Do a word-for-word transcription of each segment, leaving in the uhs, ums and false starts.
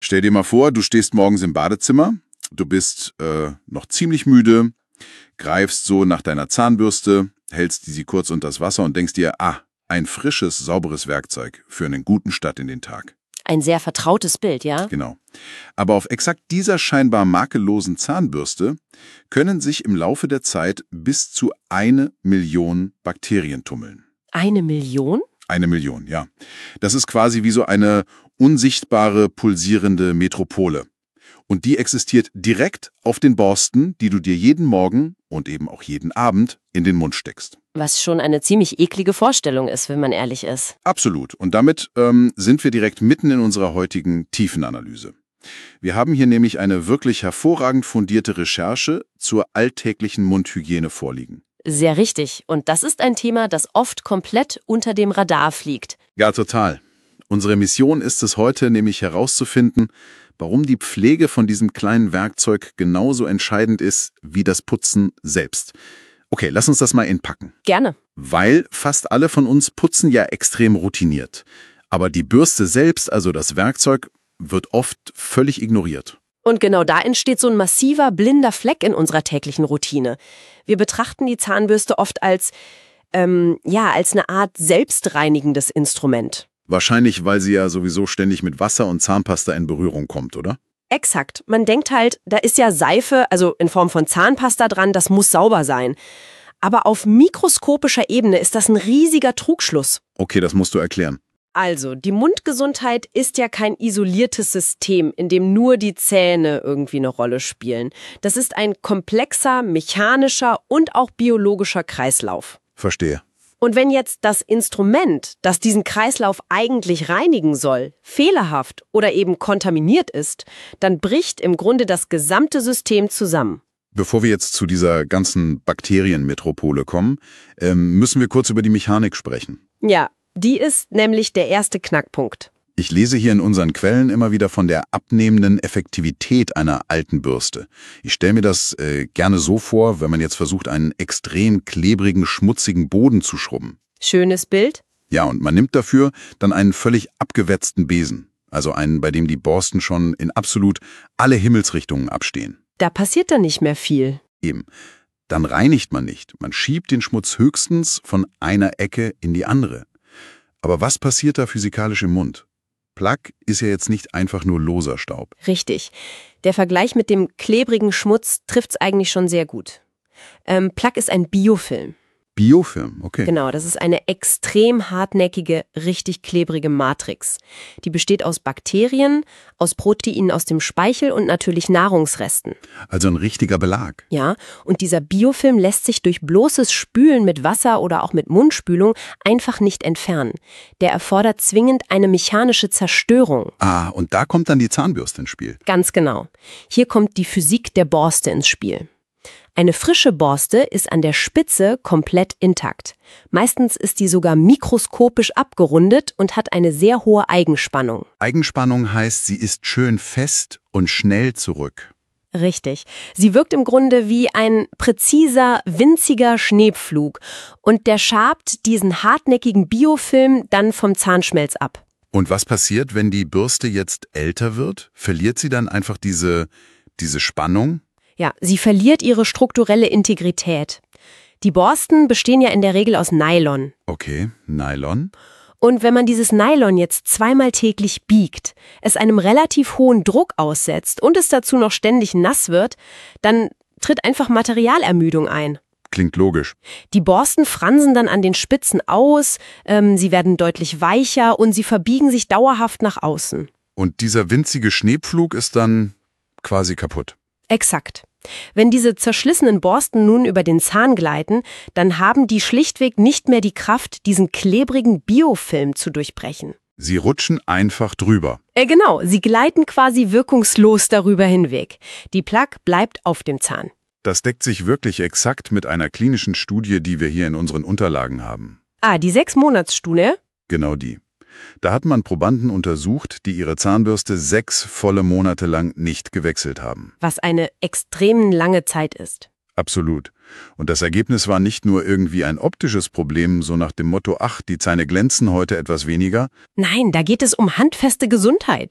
Stell dir mal vor, du stehst morgens im Badezimmer, du bist äh, noch ziemlich müde, greifst so nach deiner Zahnbürste, hältst sie kurz unter das Wasser und denkst dir, ah, ein frisches, sauberes Werkzeug für einen guten Start in den Tag. Ein sehr vertrautes Bild, ja? Genau. Aber auf exakt dieser scheinbar makellosen Zahnbürste können sich im Laufe der Zeit bis zu eine Million Bakterien tummeln. Eine Million? Eine Million, ja. Das ist quasi wie so eine unsichtbare, pulsierende Metropole. Und die existiert direkt auf den Borsten, die du dir jeden Morgen und eben auch jeden Abend in den Mund steckst. Was schon eine ziemlich eklige Vorstellung ist, wenn man ehrlich ist. Absolut. Und damit ähm, sind wir direkt mitten in unserer heutigen Tiefenanalyse. Wir haben hier nämlich eine wirklich hervorragend fundierte Recherche zur alltäglichen Mundhygiene vorliegen. Sehr richtig. Und das ist ein Thema, das oft komplett unter dem Radar fliegt. Ja, total. Unsere Mission ist es heute nämlich herauszufinden, warum die Pflege von diesem kleinen Werkzeug genauso entscheidend ist wie das Putzen selbst. Okay, lass uns das mal inpacken. Gerne. Weil fast alle von uns putzen ja extrem routiniert. Aber die Bürste selbst, also das Werkzeug, wird oft völlig ignoriert. Und genau da entsteht so ein massiver, blinder Fleck in unserer täglichen Routine. Wir betrachten die Zahnbürste oft als, ähm, ja, als eine Art selbstreinigendes Instrument. Wahrscheinlich, weil sie ja sowieso ständig mit Wasser und Zahnpasta in Berührung kommt, oder? Exakt. Man denkt halt, da ist ja Seife, also in Form von Zahnpasta dran, das muss sauber sein. Aber auf mikroskopischer Ebene ist das ein riesiger Trugschluss. Okay, das musst du erklären. Also, die Mundgesundheit ist ja kein isoliertes System, in dem nur die Zähne irgendwie eine Rolle spielen. Das ist ein komplexer, mechanischer und auch biologischer Kreislauf. Verstehe. Und wenn jetzt das Instrument, das diesen Kreislauf eigentlich reinigen soll, fehlerhaft oder eben kontaminiert ist, dann bricht im Grunde das gesamte System zusammen. Bevor wir jetzt zu dieser ganzen Bakterienmetropole kommen, ähm, müssen wir kurz über die Mechanik sprechen. Ja, die ist nämlich der erste Knackpunkt. Ich lese hier in unseren Quellen immer wieder von der abnehmenden Effektivität einer alten Bürste. Ich stelle mir das äh, gerne so vor, wenn man jetzt versucht, einen extrem klebrigen, schmutzigen Boden zu schrubben. Schönes Bild. Ja, und man nimmt dafür dann einen völlig abgewetzten Besen. Also einen, bei dem die Borsten schon in absolut alle Himmelsrichtungen abstehen. Da passiert dann nicht mehr viel. Eben. Dann reinigt man nicht. Man schiebt den Schmutz höchstens von einer Ecke in die andere. Aber was passiert da physikalisch im Mund? Plaque ist ja jetzt nicht einfach nur loser Staub. Richtig. Der Vergleich mit dem klebrigen Schmutz trifft's eigentlich schon sehr gut. Ähm, Plaque ist ein Biofilm. Biofilm, okay. Genau, das ist eine extrem hartnäckige, richtig klebrige Matrix. Die besteht aus Bakterien, aus Proteinen aus dem Speichel und natürlich Nahrungsresten. Also ein richtiger Belag. Ja, und dieser Biofilm lässt sich durch bloßes Spülen mit Wasser oder auch mit Mundspülung einfach nicht entfernen. Der erfordert zwingend eine mechanische Zerstörung. Ah, und da kommt dann die Zahnbürste ins Spiel. Ganz genau. Hier kommt die Physik der Borste ins Spiel. Eine frische Borste ist an der Spitze komplett intakt. Meistens ist die sogar mikroskopisch abgerundet und hat eine sehr hohe Eigenspannung. Eigenspannung heißt, sie ist schön fest und schnell zurück. Richtig. Sie wirkt im Grunde wie ein präziser, winziger Schneepflug und der schabt diesen hartnäckigen Biofilm dann vom Zahnschmelz ab. Und was passiert, wenn die Bürste jetzt älter wird? Verliert sie dann einfach diese, diese Spannung? Ja, sie verliert ihre strukturelle Integrität. Die Borsten bestehen ja in der Regel aus Nylon. Okay, Nylon. Und wenn man dieses Nylon jetzt zweimal täglich biegt, es einem relativ hohen Druck aussetzt und es dazu noch ständig nass wird, dann tritt einfach Materialermüdung ein. Klingt logisch. Die Borsten fransen dann an den Spitzen aus, ähm, sie werden deutlich weicher und sie verbiegen sich dauerhaft nach außen. Und dieser winzige Schneepflug ist dann quasi kaputt. Exakt. Wenn diese zerschlissenen Borsten nun über den Zahn gleiten, dann haben die schlichtweg nicht mehr die Kraft, diesen klebrigen Biofilm zu durchbrechen. Sie rutschen einfach drüber. Äh, genau, sie gleiten quasi wirkungslos darüber hinweg. Die Plaque bleibt auf dem Zahn. Das deckt sich wirklich exakt mit einer klinischen Studie, die wir hier in unseren Unterlagen haben. Ah, die Sechs-Monats-Studie? Genau die. Da hat man Probanden untersucht, die ihre Zahnbürste sechs volle Monate lang nicht gewechselt haben. Was eine extrem lange Zeit ist. Absolut. Und das Ergebnis war nicht nur irgendwie ein optisches Problem, so nach dem Motto, ach, die Zähne glänzen heute etwas weniger. Nein, da geht es um handfeste Gesundheit.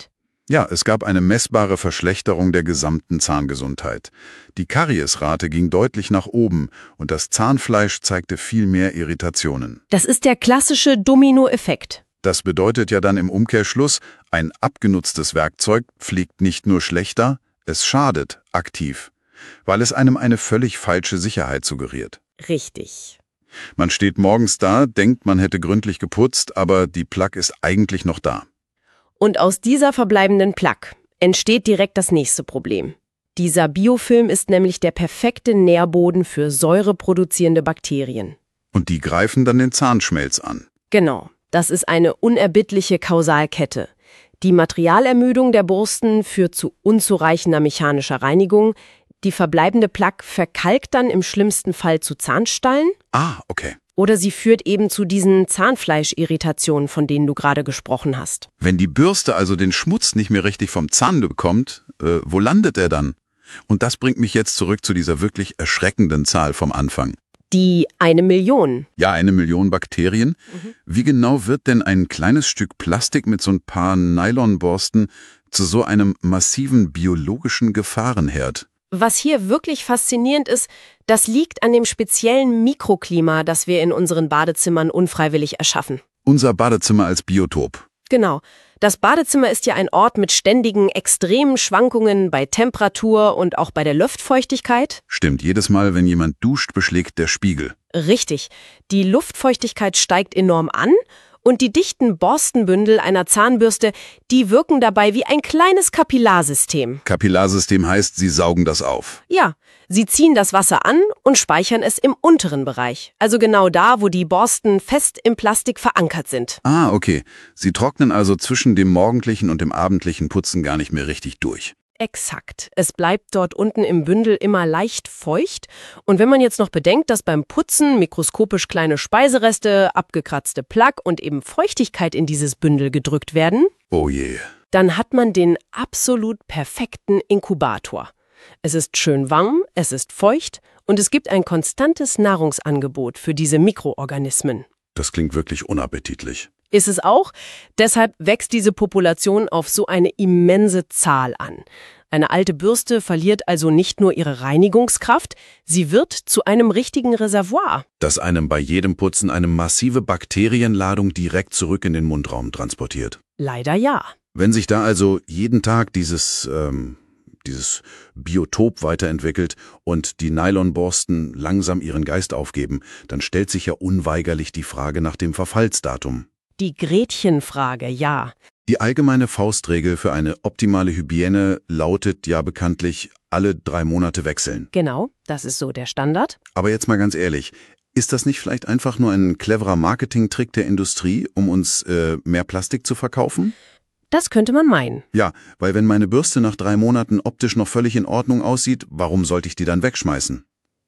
Ja, es gab eine messbare Verschlechterung der gesamten Zahngesundheit. Die Kariesrate ging deutlich nach oben und das Zahnfleisch zeigte viel mehr Irritationen. Das ist der klassische Dominoeffekt. Das bedeutet ja dann im Umkehrschluss, ein abgenutztes Werkzeug pflegt nicht nur schlechter, es schadet aktiv, weil es einem eine völlig falsche Sicherheit suggeriert. Richtig. Man steht morgens da, denkt, man hätte gründlich geputzt, aber die Plaque ist eigentlich noch da. Und aus dieser verbleibenden Plaque entsteht direkt das nächste Problem. Dieser Biofilm ist nämlich der perfekte Nährboden für säureproduzierende Bakterien. Und die greifen dann den Zahnschmelz an. Genau, das ist eine unerbittliche Kausalkette. Die Materialermüdung der Borsten führt zu unzureichender mechanischer Reinigung. Die verbleibende Plaque verkalkt dann im schlimmsten Fall zu Zahnstallen. Ah, okay. Oder sie führt eben zu diesen Zahnfleischirritationen, von denen du gerade gesprochen hast. Wenn die Bürste also den Schmutz nicht mehr richtig vom Zahn bekommt, äh, wo landet er dann? Und das bringt mich jetzt zurück zu dieser wirklich erschreckenden Zahl vom Anfang. Die eine Million. Ja, eine Million Bakterien. Mhm. Wie genau wird denn ein kleines Stück Plastik mit so ein paar Nylonborsten zu so einem massiven biologischen Gefahrenherd? Was hier wirklich faszinierend ist, das liegt an dem speziellen Mikroklima, das wir in unseren Badezimmern unfreiwillig erschaffen. Unser Badezimmer als Biotop. Genau. Das Badezimmer ist ja ein Ort mit ständigen, extremen Schwankungen bei Temperatur und auch bei der Luftfeuchtigkeit. Stimmt, jedes Mal, wenn jemand duscht, beschlägt der Spiegel. Richtig. Die Luftfeuchtigkeit steigt enorm an und die dichten Borstenbündel einer Zahnbürste, die wirken dabei wie ein kleines Kapillarsystem. Kapillarsystem heißt, sie saugen das auf. Ja, sie ziehen das Wasser an und speichern es im unteren Bereich. Also genau da, wo die Borsten fest im Plastik verankert sind. Ah, okay. Sie trocknen also zwischen dem morgendlichen und dem abendlichen Putzen gar nicht mehr richtig durch. Exakt. Es bleibt dort unten im Bündel immer leicht feucht. Und wenn man jetzt noch bedenkt, dass beim Putzen mikroskopisch kleine Speisereste, abgekratzte Plaque und eben Feuchtigkeit in dieses Bündel gedrückt werden, Oh je. dann hat man den absolut perfekten Inkubator. Es ist schön warm, es ist feucht und es gibt ein konstantes Nahrungsangebot für diese Mikroorganismen. Das klingt wirklich unappetitlich. Ist es auch. Deshalb wächst diese Population auf so eine immense Zahl an. Eine alte Bürste verliert also nicht nur ihre Reinigungskraft, sie wird zu einem richtigen Reservoir. Das einem bei jedem Putzen eine massive Bakterienladung direkt zurück in den Mundraum transportiert. Leider ja. Wenn sich da also jeden Tag dieses, ähm, dieses Biotop weiterentwickelt und die Nylonborsten langsam ihren Geist aufgeben, dann stellt sich ja unweigerlich die Frage nach dem Verfallsdatum. Die Gretchenfrage, ja. Die allgemeine Faustregel für eine optimale Hygiene lautet ja bekanntlich, alle drei Monate wechseln. Genau, das ist so der Standard. Aber jetzt mal ganz ehrlich, ist das nicht vielleicht einfach nur ein cleverer Marketingtrick der Industrie, um uns äh, mehr Plastik zu verkaufen? Das könnte man meinen. Ja, weil wenn meine Bürste nach drei Monaten optisch noch völlig in Ordnung aussieht, warum sollte ich die dann wegschmeißen?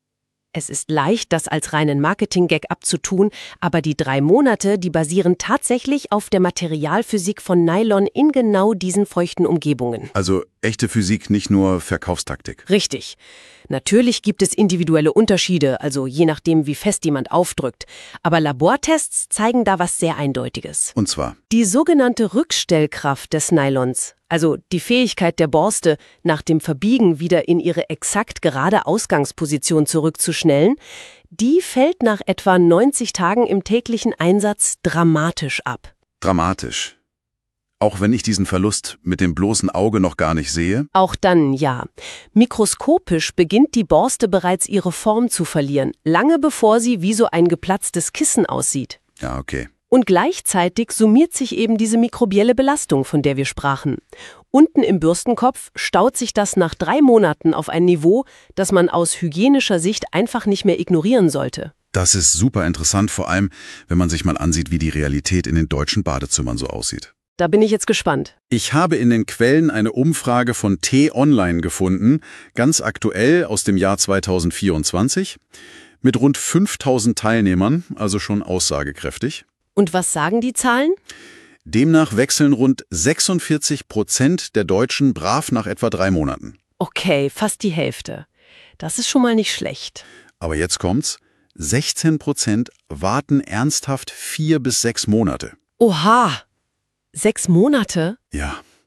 Es ist leicht, das als reinen Marketing-Gag abzutun, aber die drei Monate, die basieren tatsächlich auf der Materialphysik von Nylon in genau diesen feuchten Umgebungen. Also echte Physik, nicht nur Verkaufstaktik. Richtig. Natürlich gibt es individuelle Unterschiede, also je nachdem, wie fest jemand aufdrückt. Aber Labortests zeigen da was sehr Eindeutiges. Und zwar? Die sogenannte Rückstellkraft des Nylons, also die Fähigkeit der Borste, nach dem Verbiegen wieder in ihre exakt gerade Ausgangsposition zurückzuschnellen, die fällt nach etwa neunzig Tagen im täglichen Einsatz dramatisch ab. Dramatisch. Auch wenn ich diesen Verlust mit dem bloßen Auge noch gar nicht sehe? Auch dann, ja. Mikroskopisch beginnt die Borste bereits ihre Form zu verlieren, lange bevor sie wie so ein geplatztes Kissen aussieht. Ja, okay. Und gleichzeitig summiert sich eben diese mikrobielle Belastung, von der wir sprachen. Unten im Bürstenkopf staut sich das nach drei Monaten auf ein Niveau, das man aus hygienischer Sicht einfach nicht mehr ignorieren sollte. Das ist super interessant, vor allem, wenn man sich mal ansieht, wie die Realität in den deutschen Badezimmern so aussieht. Da bin ich jetzt gespannt. Ich habe in den Quellen eine Umfrage von T-Online gefunden, ganz aktuell aus dem Jahr zweitausendvierundzwanzig, mit rund fünftausend Teilnehmern, also schon aussagekräftig. Und was sagen die Zahlen? Demnach wechseln rund sechsundvierzig Prozent der Deutschen brav nach etwa drei Monaten. Okay, fast die Hälfte. Das ist schon mal nicht schlecht. Aber jetzt kommt's, sechzehn Prozent warten ernsthaft vier bis sechs Monate. Oha! Sechs Monate? Ja,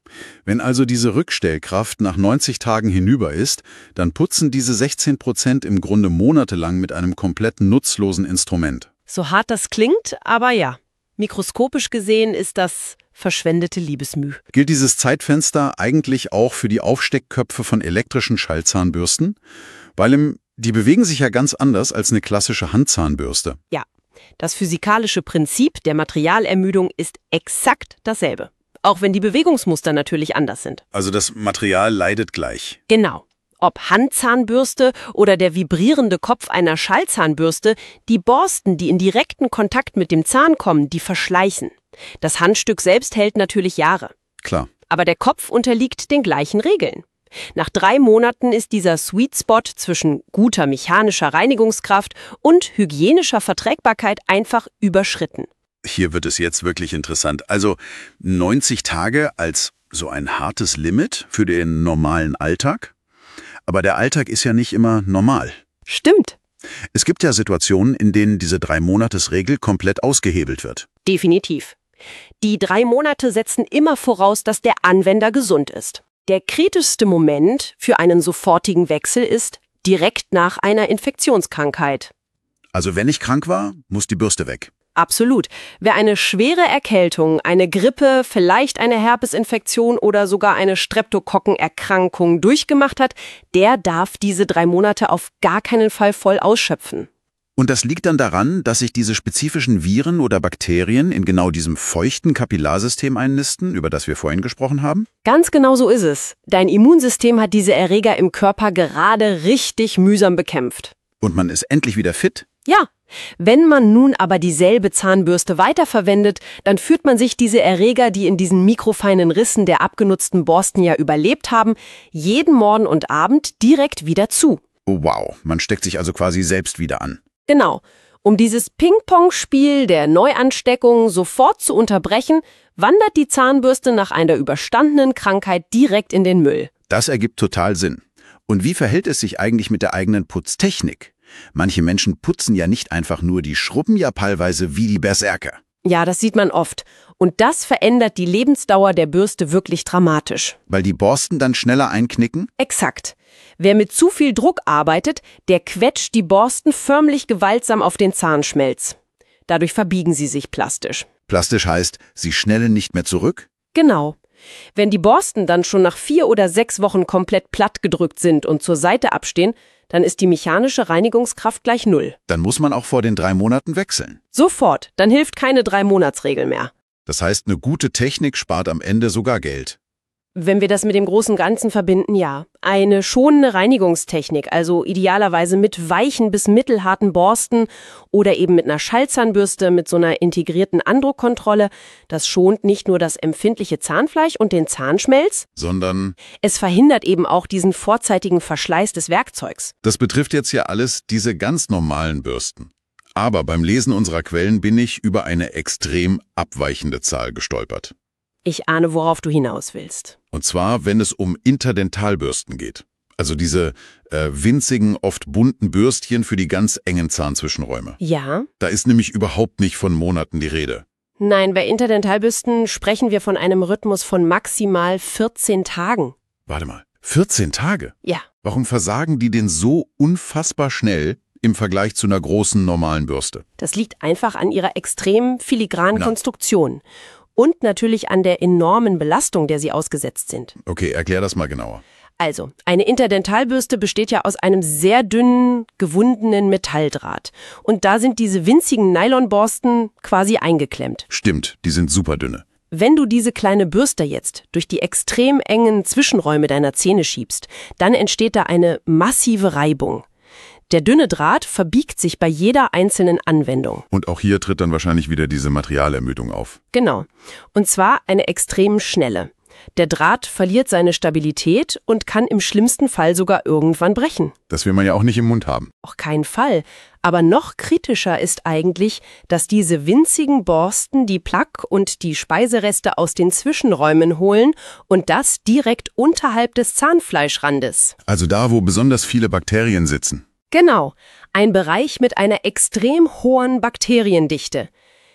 Wenn also diese Rückstellkraft nach neunzig Tagen hinüber ist, dann putzen diese sechzehn Prozent im Grunde monatelang mit einem komplett nutzlosen Instrument. So hart das klingt, aber ja. Mikroskopisch gesehen ist das verschwendete Liebesmüh. Gilt dieses Zeitfenster eigentlich auch für die Aufsteckköpfe von elektrischen Schallzahnbürsten? Weil im, die bewegen sich ja ganz anders als eine klassische Handzahnbürste. Ja, das physikalische Prinzip der Materialermüdung ist exakt dasselbe. Auch wenn die Bewegungsmuster natürlich anders sind. Also das Material leidet gleich. Genau. Ob Handzahnbürste oder der vibrierende Kopf einer Schallzahnbürste, die Borsten, die in direkten Kontakt mit dem Zahn kommen, die verschleißen. Das Handstück selbst hält natürlich Jahre. Klar. Aber der Kopf unterliegt den gleichen Regeln. Nach drei Monaten ist dieser Sweet Spot zwischen guter mechanischer Reinigungskraft und hygienischer Verträgbarkeit einfach überschritten. Hier wird es jetzt wirklich interessant. Also neunzig Tage als so ein hartes Limit für den normalen Alltag? Aber der Alltag ist ja nicht immer normal. Stimmt. Es gibt ja Situationen, in denen diese Drei-Monates-Regel komplett ausgehebelt wird. Definitiv. Die drei Monate setzen immer voraus, dass der Anwender gesund ist. Der kritischste Moment für einen sofortigen Wechsel ist direkt nach einer Infektionskrankheit. Also wenn ich krank war, muss die Bürste weg. Absolut. Wer eine schwere Erkältung, eine Grippe, vielleicht eine Herpesinfektion oder sogar eine Streptokokkenerkrankung durchgemacht hat, der darf diese drei Monate auf gar keinen Fall voll ausschöpfen. Und das liegt dann daran, dass sich diese spezifischen Viren oder Bakterien in genau diesem feuchten Kapillarsystem einnisten, über das wir vorhin gesprochen haben? Ganz genau so ist es. Dein Immunsystem hat diese Erreger im Körper gerade richtig mühsam bekämpft. Und man ist endlich wieder fit? Ja. Wenn man nun aber dieselbe Zahnbürste weiterverwendet, dann führt man sich diese Erreger, die in diesen mikrofeinen Rissen der abgenutzten Borsten ja überlebt haben, jeden Morgen und Abend direkt wieder zu. Oh wow, man steckt sich also quasi selbst wieder an. Genau. Um dieses Ping-Pong-Spiel der Neuansteckung sofort zu unterbrechen, wandert die Zahnbürste nach einer überstandenen Krankheit direkt in den Müll. Das ergibt total Sinn. Und wie verhält es sich eigentlich mit der eigenen Putztechnik? Manche Menschen putzen ja nicht einfach nur, die schrubben ja teilweise wie die Berserker. Ja, das sieht man oft. Und das verändert die Lebensdauer der Bürste wirklich dramatisch. Weil die Borsten dann schneller einknicken? Exakt. Wer mit zu viel Druck arbeitet, der quetscht die Borsten förmlich gewaltsam auf den Zahnschmelz. Dadurch verbiegen sie sich plastisch. Plastisch heißt, sie schnellen nicht mehr zurück? Genau. Wenn die Borsten dann schon nach vier oder sechs Wochen komplett platt gedrückt sind und zur Seite abstehen, dann ist die mechanische Reinigungskraft gleich null. Dann muss man auch vor den drei Monaten wechseln. Sofort, dann hilft keine Drei-Monats-Regel mehr. Das heißt, eine gute Technik spart am Ende sogar Geld. Wenn wir das mit dem großen Ganzen verbinden, ja. Eine schonende Reinigungstechnik, also idealerweise mit weichen bis mittelharten Borsten oder eben mit einer Schallzahnbürste mit so einer integrierten Andruckkontrolle, das schont nicht nur das empfindliche Zahnfleisch und den Zahnschmelz, sondern es verhindert eben auch diesen vorzeitigen Verschleiß des Werkzeugs. Das betrifft jetzt ja alles diese ganz normalen Bürsten. Aber beim Lesen unserer Quellen bin ich über eine extrem abweichende Zahl gestolpert. Ich ahne, worauf du hinaus willst. Und zwar, wenn es um Interdentalbürsten geht. Also diese äh, winzigen, oft bunten Bürstchen für die ganz engen Zahnzwischenräume. Ja? Da ist nämlich überhaupt nicht von Monaten die Rede. Nein, bei Interdentalbürsten sprechen wir von einem Rhythmus von maximal vierzehn Tagen. Warte mal, vierzehn Tage? Ja. Warum versagen die denn so unfassbar schnell im Vergleich zu einer großen, normalen Bürste? Das liegt einfach an ihrer extrem filigranen Na. Konstruktion. Und natürlich an der enormen Belastung, der sie ausgesetzt sind. Okay, erklär das mal genauer. Also, eine Interdentalbürste besteht ja aus einem sehr dünnen, gewundenen Metalldraht. Und da sind diese winzigen Nylonborsten quasi eingeklemmt. Stimmt, die sind super dünne. Wenn du diese kleine Bürste jetzt durch die extrem engen Zwischenräume deiner Zähne schiebst, dann entsteht da eine massive Reibung. Der dünne Draht verbiegt sich bei jeder einzelnen Anwendung. Und auch hier tritt dann wahrscheinlich wieder diese Materialermüdung auf. Genau. Und zwar eine extrem schnelle. Der Draht verliert seine Stabilität und kann im schlimmsten Fall sogar irgendwann brechen. Das will man ja auch nicht im Mund haben. Auf keinen Fall. Aber noch kritischer ist eigentlich, dass diese winzigen Borsten die Plaque und die Speisereste aus den Zwischenräumen holen und das direkt unterhalb des Zahnfleischrandes. Also da, wo besonders viele Bakterien sitzen. Genau, ein Bereich mit einer extrem hohen Bakteriendichte.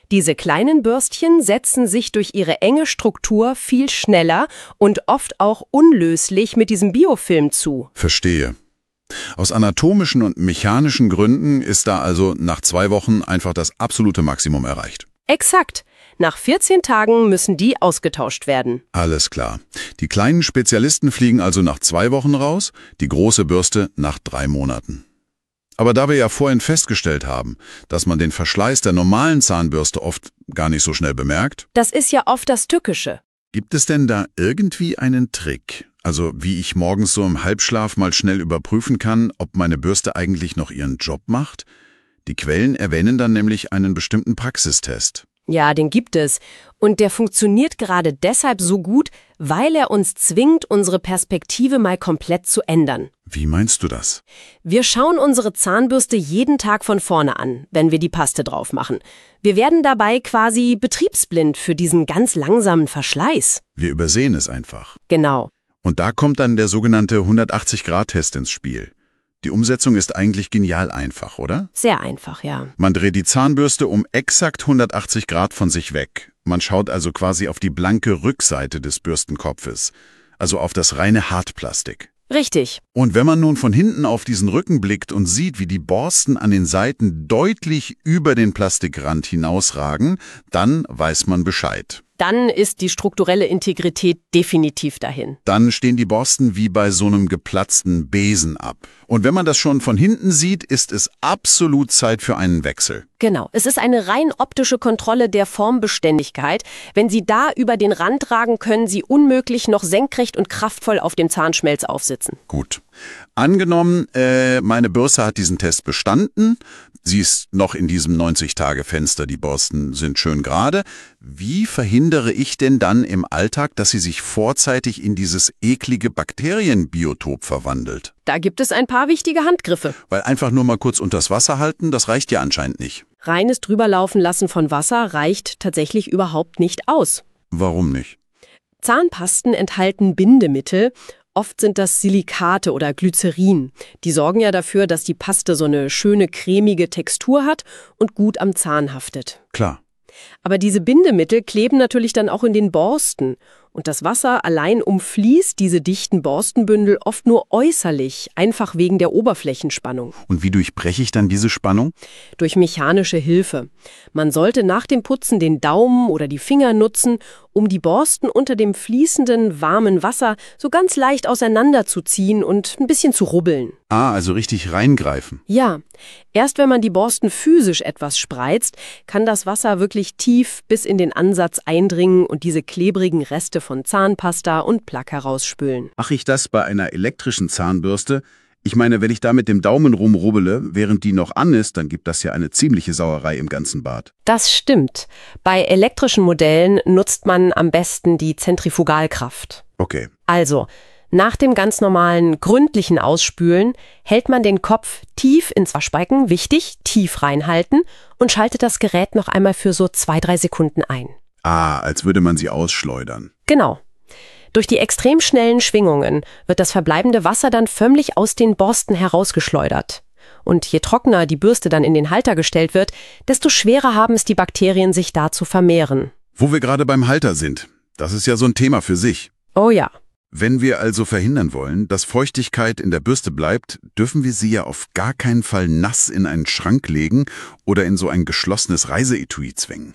Diese kleinen Bürstchen setzen sich durch ihre enge Struktur viel schneller und oft auch unlöslich mit diesem Biofilm zu. Verstehe. Aus anatomischen und mechanischen Gründen ist da also nach zwei Wochen einfach das absolute Maximum erreicht. Exakt. Nach vierzehn Tagen müssen die ausgetauscht werden. Alles klar. Die kleinen Spezialisten fliegen also nach zwei Wochen raus, die große Bürste nach drei Monaten. Aber da wir ja vorhin festgestellt haben, dass man den Verschleiß der normalen Zahnbürste oft gar nicht so schnell bemerkt, Das ist ja oft das Tückische. gibt es denn da irgendwie einen Trick? Also wie ich morgens so im Halbschlaf mal schnell überprüfen kann, ob meine Bürste eigentlich noch ihren Job macht? Die Quellen erwähnen dann nämlich einen bestimmten Praxistest. Ja, den gibt es. Und der funktioniert gerade deshalb so gut, weil er uns zwingt, unsere Perspektive mal komplett zu ändern. Wie meinst du das? Wir schauen unsere Zahnbürste jeden Tag von vorne an, wenn wir die Paste drauf machen. Wir werden dabei quasi betriebsblind für diesen ganz langsamen Verschleiß. Wir übersehen es einfach. Genau. Und da kommt dann der sogenannte hundertachtzig-Grad-Test ins Spiel. Die Umsetzung ist eigentlich genial einfach, oder? Sehr einfach, ja. Man dreht die Zahnbürste um exakt hundertachtzig Grad von sich weg. Man schaut also quasi auf die blanke Rückseite des Bürstenkopfes, also auf das reine Hartplastik. Richtig. Und wenn man nun von hinten auf diesen Rücken blickt und sieht, wie die Borsten an den Seiten deutlich über den Plastikrand hinausragen, dann weiß man Bescheid. Dann ist die strukturelle Integrität definitiv dahin. Dann stehen die Borsten wie bei so einem geplatzten Besen ab. Und wenn man das schon von hinten sieht, ist es absolut Zeit für einen Wechsel. Genau, es ist eine rein optische Kontrolle der Formbeständigkeit. Wenn Sie da über den Rand ragen, können Sie unmöglich noch senkrecht und kraftvoll auf dem Zahnschmelz aufsitzen. Gut. Angenommen, äh, meine Bürste hat diesen Test bestanden. Sie ist noch in diesem neunzig-Tage-Fenster, die Borsten sind schön gerade. Wie verhindere ich denn dann im Alltag, dass sie sich vorzeitig in dieses eklige Bakterienbiotop verwandelt? Da gibt es ein paar wichtige Handgriffe. Weil einfach nur mal kurz unters Wasser halten, das reicht ja anscheinend nicht. Reines Drüberlaufen lassen von Wasser reicht tatsächlich überhaupt nicht aus. Warum nicht? Zahnpasten enthalten Bindemittel. Oft sind das Silikate oder Glycerin. Die sorgen ja dafür, dass die Paste so eine schöne cremige Textur hat und gut am Zahn haftet. Klar. Aber diese Bindemittel kleben natürlich dann auch in den Borsten. Und das Wasser allein umfließt diese dichten Borstenbündel oft nur äußerlich, einfach wegen der Oberflächenspannung. Und wie durchbreche ich dann diese Spannung? Durch mechanische Hilfe. Man sollte nach dem Putzen den Daumen oder die Finger nutzen, um die Borsten unter dem fließenden, warmen Wasser so ganz leicht auseinanderzuziehen und ein bisschen zu rubbeln. Ah, also richtig reingreifen. Ja, erst wenn man die Borsten physisch etwas spreizt, kann das Wasser wirklich tief bis in den Ansatz eindringen und diese klebrigen Reste von Zahnpasta und Plaque herausspülen. Mache ich das bei einer elektrischen Zahnbürste? Ich meine, wenn ich da mit dem Daumen rumrubbele, während die noch an ist, dann gibt das ja eine ziemliche Sauerei im ganzen Bad. Das stimmt. Bei elektrischen Modellen nutzt man am besten die Zentrifugalkraft. Okay. Also, nach dem ganz normalen, gründlichen Ausspülen hält man den Kopf tief ins Waschbecken, wichtig, tief reinhalten und schaltet das Gerät noch einmal für so zwei, drei Sekunden ein. Ah, als würde man sie ausschleudern. Genau. Durch die extrem schnellen Schwingungen wird das verbleibende Wasser dann förmlich aus den Borsten herausgeschleudert. Und je trockener die Bürste dann in den Halter gestellt wird, desto schwerer haben es die Bakterien, sich da zu vermehren. Wo wir gerade beim Halter sind, das ist ja so ein Thema für sich. Oh ja. Wenn wir also verhindern wollen, dass Feuchtigkeit in der Bürste bleibt, dürfen wir sie ja auf gar keinen Fall nass in einen Schrank legen oder in so ein geschlossenes Reiseetui zwängen.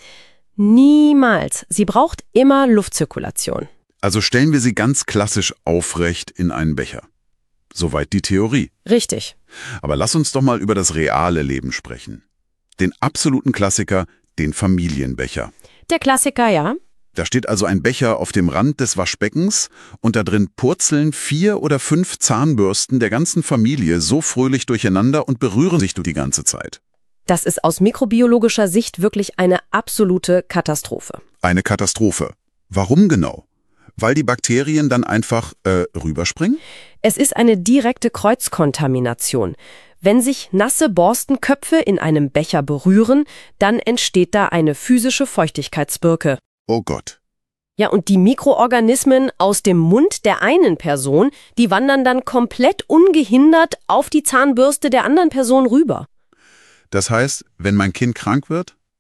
Niemals. Sie braucht immer Luftzirkulation. Also stellen wir sie ganz klassisch aufrecht in einen Becher. Soweit die Theorie. Richtig. Aber lass uns doch mal über das reale Leben sprechen. Den absoluten Klassiker, den Familienbecher. Der Klassiker, ja. Da steht also ein Becher auf dem Rand des Waschbeckens und da drin purzeln vier oder fünf Zahnbürsten der ganzen Familie so fröhlich durcheinander und berühren sich die ganze Zeit. Das ist aus mikrobiologischer Sicht wirklich eine absolute Katastrophe. Eine Katastrophe. Warum genau? Weil die Bakterien dann einfach äh, rüberspringen? Es ist eine direkte Kreuzkontamination. Wenn sich nasse Borstenköpfe in einem Becher berühren, dann entsteht da eine physische Feuchtigkeitsbirke. Oh Gott. Ja, und die Mikroorganismen aus dem Mund der einen Person, die wandern dann komplett ungehindert auf die Zahnbürste der anderen Person rüber. Das heißt, wenn mein Kind krank wird,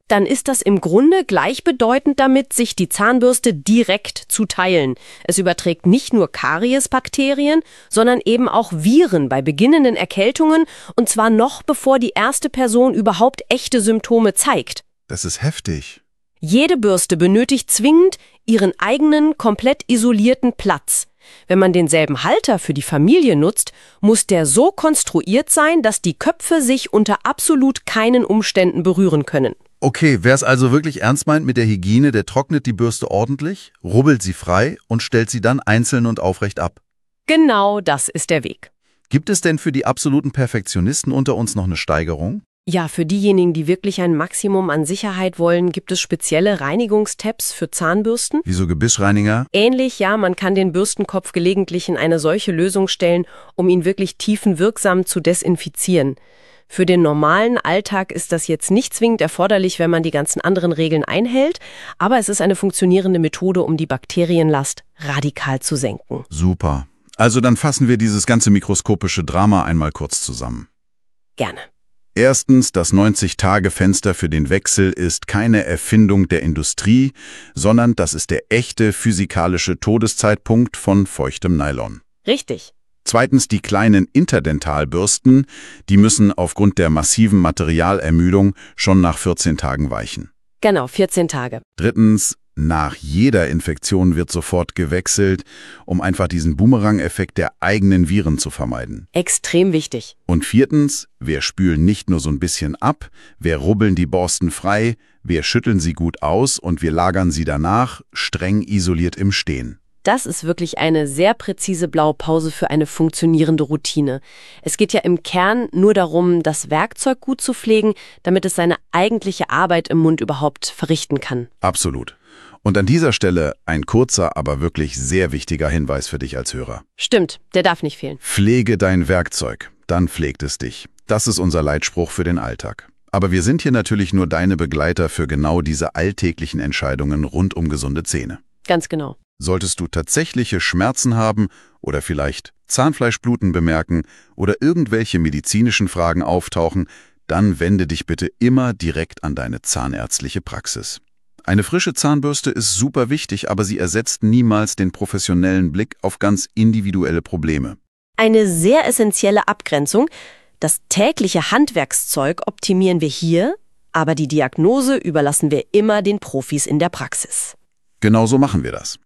dann ist das im Grunde gleichbedeutend damit, sich die Zahnbürste direkt zu teilen. Es überträgt nicht nur Kariesbakterien, sondern eben auch Viren bei beginnenden Erkältungen, und zwar noch bevor die erste Person überhaupt echte Symptome zeigt. Das ist heftig. Jede Bürste benötigt zwingend ihren eigenen, komplett isolierten Platz. Wenn man denselben Halter für die Familie nutzt, muss der so konstruiert sein, dass die Köpfe sich unter absolut keinen Umständen berühren können. Okay, wer es also wirklich ernst meint mit der Hygiene, der trocknet die Bürste ordentlich, rubbelt sie frei und stellt sie dann einzeln und aufrecht ab. Genau das ist der Weg. Gibt es denn für die absoluten Perfektionisten unter uns noch eine Steigerung? Ja, für diejenigen, die wirklich ein Maximum an Sicherheit wollen, gibt es spezielle Reinigungstabs für Zahnbürsten. Wie so Gebissreiniger? Ähnlich, ja, man kann den Bürstenkopf gelegentlich in eine solche Lösung stellen, um ihn wirklich tiefenwirksam zu desinfizieren. Für den normalen Alltag ist das jetzt nicht zwingend erforderlich, wenn man die ganzen anderen Regeln einhält, aber es ist eine funktionierende Methode, um die Bakterienlast radikal zu senken. Super. Also dann fassen wir dieses ganze mikroskopische Drama einmal kurz zusammen. Gerne. Erstens, das neunzig-Tage-Fenster für den Wechsel ist keine Erfindung der Industrie, sondern das ist der echte physikalische Todeszeitpunkt von feuchtem Nylon. Richtig. Zweitens, die kleinen Interdentalbürsten, die müssen aufgrund der massiven Materialermüdung schon nach vierzehn Tagen weichen. Genau, vierzehn Tage. Drittens, nach jeder Infektion wird sofort gewechselt, um einfach diesen Boomerang-Effekt der eigenen Viren zu vermeiden. Extrem wichtig. Und viertens, wir spülen nicht nur so ein bisschen ab, wir rubbeln die Borsten frei, wir schütteln sie gut aus und wir lagern sie danach streng isoliert im Stehen. Das ist wirklich eine sehr präzise Blaupause für eine funktionierende Routine. Es geht ja im Kern nur darum, das Werkzeug gut zu pflegen, damit es seine eigentliche Arbeit im Mund überhaupt verrichten kann. Absolut. Und an dieser Stelle ein kurzer, aber wirklich sehr wichtiger Hinweis für dich als Hörer. Stimmt, der darf nicht fehlen. Pflege dein Werkzeug, dann pflegt es dich. Das ist unser Leitspruch für den Alltag. Aber wir sind hier natürlich nur deine Begleiter für genau diese alltäglichen Entscheidungen rund um gesunde Zähne. Ganz genau. Solltest du tatsächliche Schmerzen haben oder vielleicht Zahnfleischbluten bemerken oder irgendwelche medizinischen Fragen auftauchen, dann wende dich bitte immer direkt an deine zahnärztliche Praxis. Eine frische Zahnbürste ist super wichtig, aber sie ersetzt niemals den professionellen Blick auf ganz individuelle Probleme. Eine sehr essentielle Abgrenzung. Das tägliche Handwerkszeug optimieren wir hier, aber die Diagnose überlassen wir immer den Profis in der Praxis. Genau so machen wir das.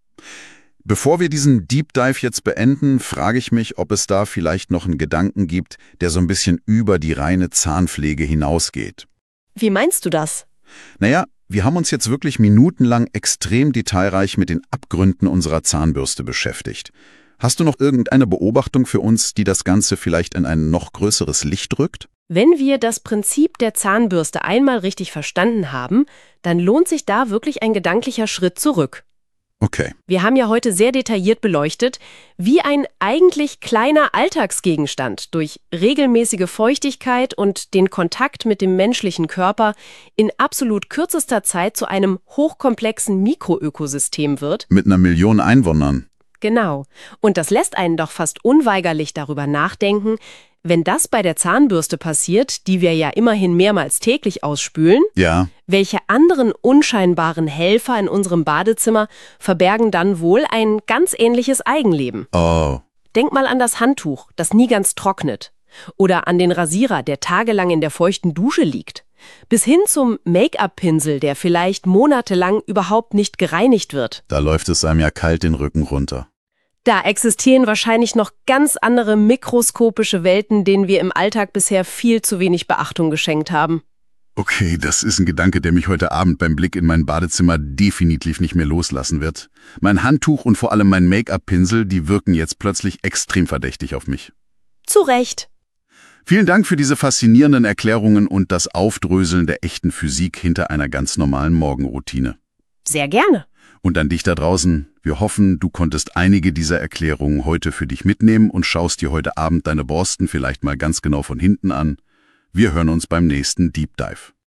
Bevor wir diesen Deep Dive jetzt beenden, frage ich mich, ob es da vielleicht noch einen Gedanken gibt, der so ein bisschen über die reine Zahnpflege hinausgeht. Wie meinst du das? Naja, wir haben uns jetzt wirklich minutenlang extrem detailreich mit den Abgründen unserer Zahnbürste beschäftigt. Hast du noch irgendeine Beobachtung für uns, die das Ganze vielleicht in ein noch größeres Licht rückt? Wenn wir das Prinzip der Zahnbürste einmal richtig verstanden haben, dann lohnt sich da wirklich ein gedanklicher Schritt zurück. Okay. Wir haben ja heute sehr detailliert beleuchtet, wie ein eigentlich kleiner Alltagsgegenstand durch regelmäßige Feuchtigkeit und den Kontakt mit dem menschlichen Körper in absolut kürzester Zeit zu einem hochkomplexen Mikroökosystem wird. Mit einer Million Einwohnern. Genau. Und das lässt einen doch fast unweigerlich darüber nachdenken, wenn das bei der Zahnbürste passiert, die wir ja immerhin mehrmals täglich ausspülen, Ja. welche anderen unscheinbaren Helfer in unserem Badezimmer verbergen dann wohl ein ganz ähnliches Eigenleben? Oh. Denk mal an das Handtuch, das nie ganz trocknet. Oder an den Rasierer, der tagelang in der feuchten Dusche liegt. Bis hin zum Make-up-Pinsel, der vielleicht monatelang überhaupt nicht gereinigt wird. Da läuft es einem ja kalt den Rücken runter. Da existieren wahrscheinlich noch ganz andere mikroskopische Welten, denen wir im Alltag bisher viel zu wenig Beachtung geschenkt haben. Okay, das ist ein Gedanke, der mich heute Abend beim Blick in mein Badezimmer definitiv nicht mehr loslassen wird. Mein Handtuch und vor allem mein Make-up-Pinsel, die wirken jetzt plötzlich extrem verdächtig auf mich. Zu Recht. Vielen Dank für diese faszinierenden Erklärungen und das Aufdröseln der echten Physik hinter einer ganz normalen Morgenroutine. Sehr gerne. Und an dich da draußen, wir hoffen, du konntest einige dieser Erklärungen heute für dich mitnehmen und schaust dir heute Abend deine Borsten vielleicht mal ganz genau von hinten an. Wir hören uns beim nächsten Deep Dive.